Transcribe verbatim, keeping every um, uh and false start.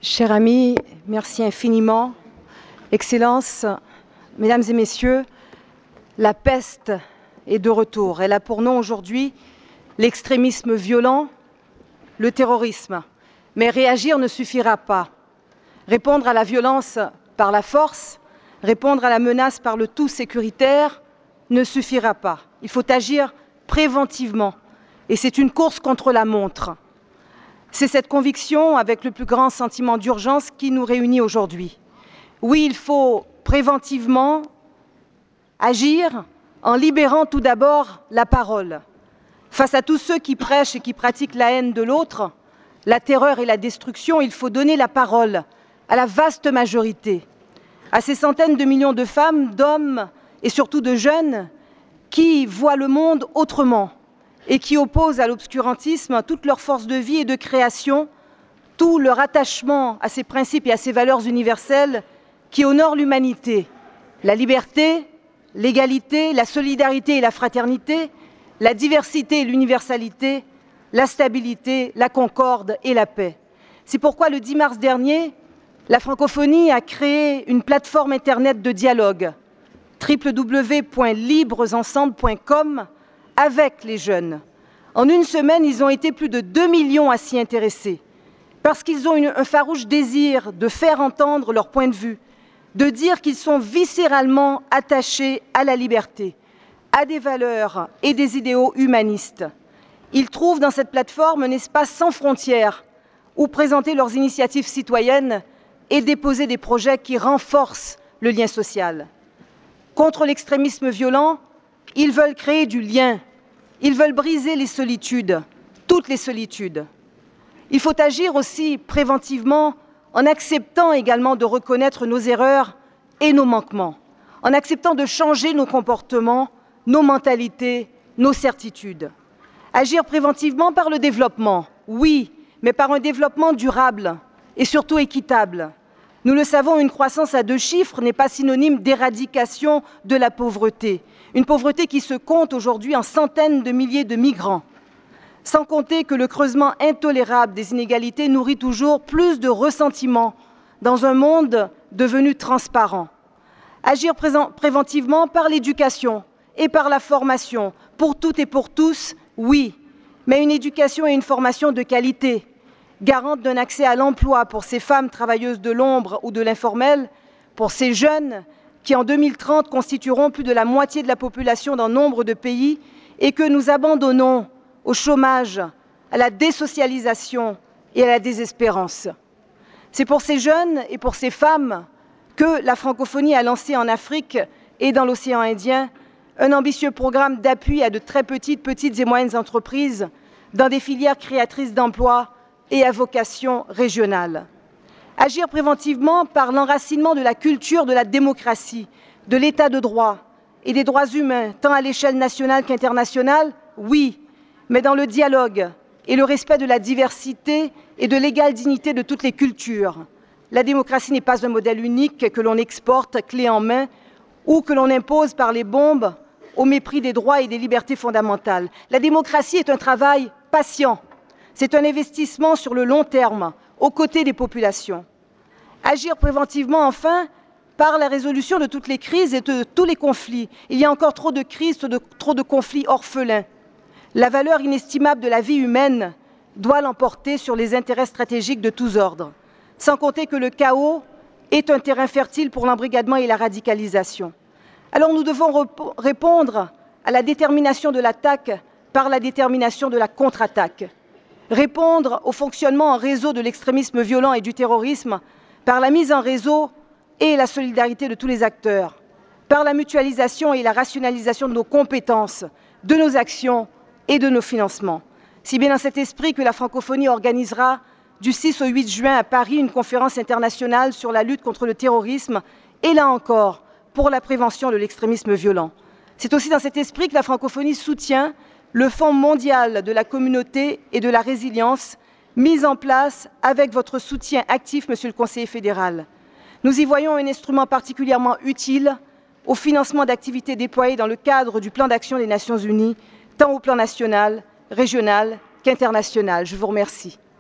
Chers amis, merci infiniment. Excellences, Mesdames et Messieurs, la peste est de retour. Elle a pour nom aujourd'hui l'extrémisme violent, le terrorisme. Mais réagir ne suffira pas. Répondre à la violence par la force, répondre à la menace par le tout sécuritaire ne suffira pas. Il faut agir préventivement. Et c'est une course contre la montre. C'est cette conviction, avec le plus grand sentiment d'urgence, qui nous réunit aujourd'hui. Oui, il faut préventivement agir en libérant tout d'abord la parole. Face à tous ceux qui prêchent et qui pratiquent la haine de l'autre, la terreur et la destruction, il faut donner la parole à la vaste majorité, à ces centaines de millions de femmes, d'hommes et surtout de jeunes qui voient le monde autrement et qui opposent à l'obscurantisme toute leur force de vie et de création, tout leur attachement à ces principes et à ces valeurs universelles qui honorent l'humanité, la liberté, l'égalité, la solidarité et la fraternité, la diversité et l'universalité, la stabilité, la concorde et la paix. C'est pourquoi le dix mars dernier, la francophonie a créé une plateforme internet de dialogue, w w w point libres ensemble point com, avec les jeunes. En une semaine, ils ont été plus de deux millions à s'y intéresser, parce qu'ils ont une, un farouche désir de faire entendre leur point de vue, de dire qu'ils sont viscéralement attachés à la liberté, à des valeurs et des idéaux humanistes. Ils trouvent dans cette plateforme un espace sans frontières où présenter leurs initiatives citoyennes et déposer des projets qui renforcent le lien social. Contre l'extrémisme violent, ils veulent créer du lien. Ils veulent briser les solitudes, toutes les solitudes. Il faut agir aussi préventivement en acceptant également de reconnaître nos erreurs et nos manquements, en acceptant de changer nos comportements, nos mentalités, nos certitudes. Agir préventivement par le développement, oui, mais par un développement durable et surtout équitable. Nous le savons, une croissance à deux chiffres n'est pas synonyme d'éradication de la pauvreté. Une pauvreté qui se compte aujourd'hui en centaines de milliers de migrants. Sans compter que le creusement intolérable des inégalités nourrit toujours plus de ressentiment dans un monde devenu transparent. Agir préventivement par l'éducation et par la formation, pour toutes et pour tous, oui, mais une éducation et une formation de qualité, garante d'un accès à l'emploi pour ces femmes travailleuses de l'ombre ou de l'informel, pour ces jeunes qui en deux mille trente constitueront plus de la moitié de la population dans nombre de pays et que nous abandonnons au chômage, à la désocialisation et à la désespérance. C'est pour ces jeunes et pour ces femmes que la francophonie a lancé en Afrique et dans l'océan Indien un ambitieux programme d'appui à de très petites, petites et moyennes entreprises dans des filières créatrices d'emplois et à vocation régionale. Agir préventivement par l'enracinement de la culture de la démocratie, de l'état de droit et des droits humains, tant à l'échelle nationale qu'internationale, oui, mais dans le dialogue et le respect de la diversité et de l'égale dignité de toutes les cultures. La démocratie n'est pas un modèle unique que l'on exporte clé en main ou que l'on impose par les bombes au mépris des droits et des libertés fondamentales. La démocratie est un travail patient. C'est un investissement sur le long terme, aux côtés des populations. Agir préventivement, enfin, par la résolution de toutes les crises et de tous les conflits. Il y a encore trop de crises, trop de, trop de conflits orphelins. La valeur inestimable de la vie humaine doit l'emporter sur les intérêts stratégiques de tous ordres, sans compter que le chaos est un terrain fertile pour l'embrigadement et la radicalisation. Alors nous devons répondre à la détermination de l'attaque par la détermination de la contre-attaque. Répondre au fonctionnement en réseau de l'extrémisme violent et du terrorisme par la mise en réseau et la solidarité de tous les acteurs, par la mutualisation et la rationalisation de nos compétences, de nos actions et de nos financements. C'est bien dans cet esprit que la francophonie organisera du six au huit juin à Paris une conférence internationale sur la lutte contre le terrorisme et là encore pour la prévention de l'extrémisme violent. C'est aussi dans cet esprit que la francophonie soutient le Fonds mondial de la communauté et de la résilience mis en place avec votre soutien actif, Monsieur le Conseiller fédéral. Nous y voyons un instrument particulièrement utile au financement d'activités déployées dans le cadre du plan d'action des Nations Unies, tant au plan national, régional qu'international. Je vous remercie.